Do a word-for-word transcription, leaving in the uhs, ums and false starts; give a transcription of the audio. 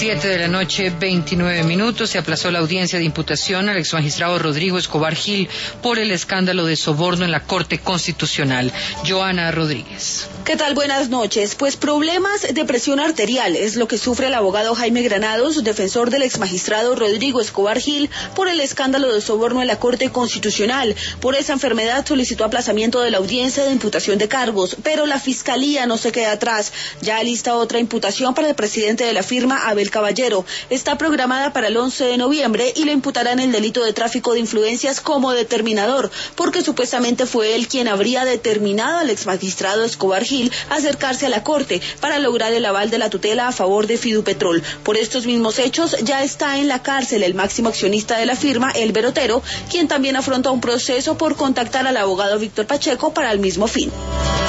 Siete de la noche, veintinueve minutos. Se aplazó la audiencia de imputación al exmagistrado Rodrigo Escobar Gil por el escándalo de soborno en la Corte Constitucional. Joana Rodríguez. ¿Qué tal? Buenas noches. Pues problemas de presión arterial es lo que sufre el abogado Jaime Granados, defensor del exmagistrado Rodrigo Escobar Gil por el escándalo de soborno en la Corte Constitucional. Por esa enfermedad solicitó aplazamiento de la audiencia de imputación de cargos, pero la Fiscalía no se queda atrás. Ya lista otra imputación para el presidente de la firma, Abel Caballero. Está programada para el once de noviembre y le imputarán el delito de tráfico de influencias como determinador, porque supuestamente fue él quien habría determinado al exmagistrado Escobar Gil acercarse a la Corte para lograr el aval de la tutela a favor de Fidupetrol. Por estos mismos hechos ya está en la cárcel el máximo accionista de la firma, Elber Otero, quien también afronta un proceso por contactar al abogado Víctor Pacheco para el mismo fin.